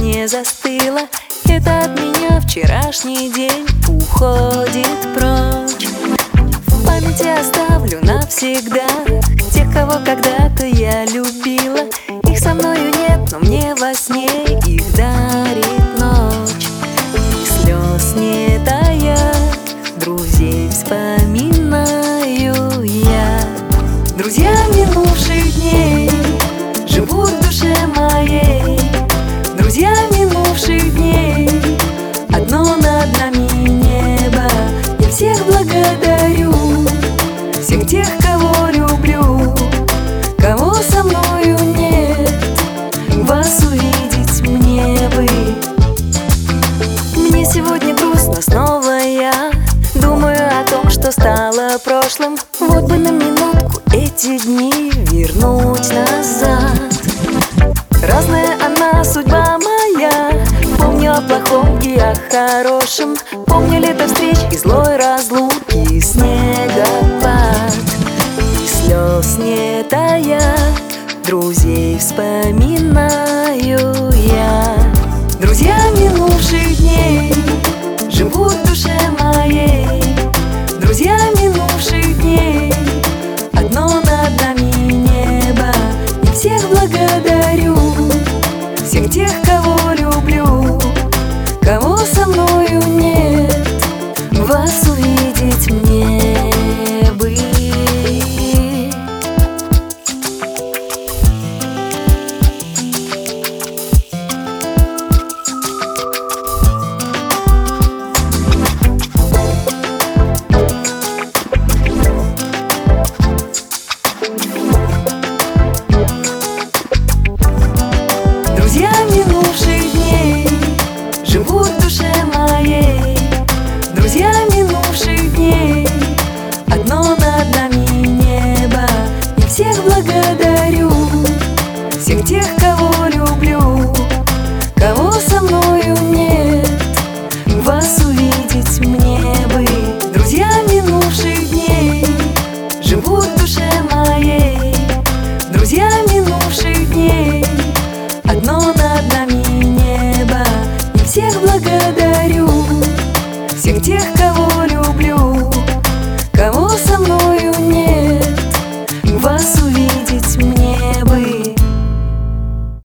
не застыла. Это от меня вчерашний день уходит прочь. В памяти оставлю навсегда тех, кого когда-то я любила. Их со мною нет, но мне во сне их дарит ночь. И слез не тая, друзей вспоминаю я. Друзья минувших дней живут в душе моей. Друзья минувших дней, одно над нами небо. Я всех благодарю, всех тех, кого люблю, кого со мною нет. Вас увидеть мне бы. Мне сегодня грустно снова, я думаю о том, что стало прошлым. Вот бы на минутку эти дни вернуть назад. Разная она судьба моя, помню о плохом и о хорошем. Помню лето встреч и злой разлуки, снегопад. И слез не тая, друзей вспоминаю я. Друзья минувших дней живут в душе